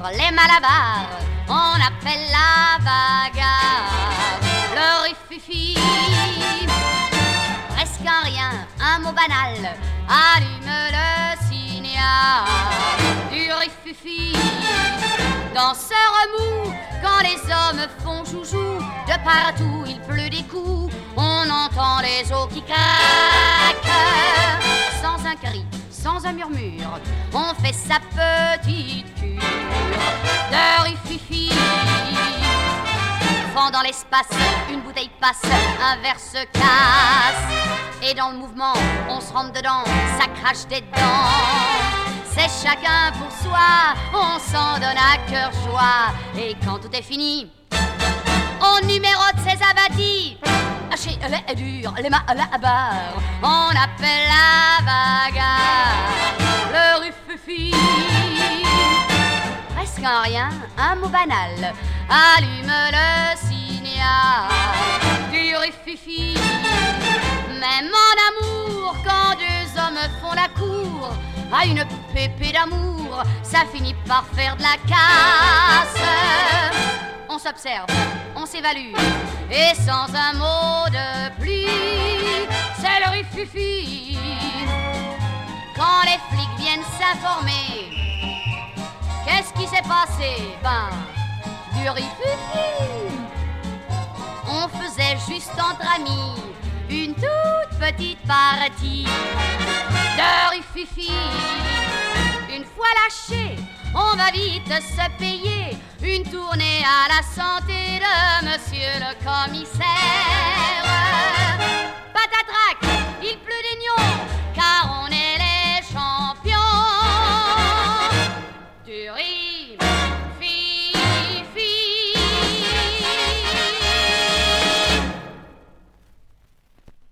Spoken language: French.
les malabars, on appelle la bagarre le rififi. Presque un rien, un mot banal, allume le signal du rififi. Dans ce remous, quand les hommes font joujou, de partout il pleut des coups, on entend les os qui craquent. Sans un cri, sans un murmure, on fait sa petite cure de rififi. Vent dans l'espace, une bouteille passe, un verre se casse, et dans le mouvement, on se rentre dedans, ça crache des dents. C'est chacun pour soi, on s'en donne à cœur joie, et quand tout est fini, on numérote ses abattis. Haché, les durs, les malabars, on appelle la bagarre le rififi. Presque un rien, un mot banal, allume le signal du rififi. Même en amour, quand deux hommes font la cour à une pépée d'amour, ça finit par faire de la casse. On s'observe, on s'évalue, et sans un mot de pluie, c'est le rififi. Quand les flics viennent s'informer, qu'est-ce qui s'est passé? Ben, du rififi. On faisait juste entre amis une toute petite partie de rififi. Une fois lâché, on va vite se payer une tournée à la santé de monsieur le commissaire. Patatrac,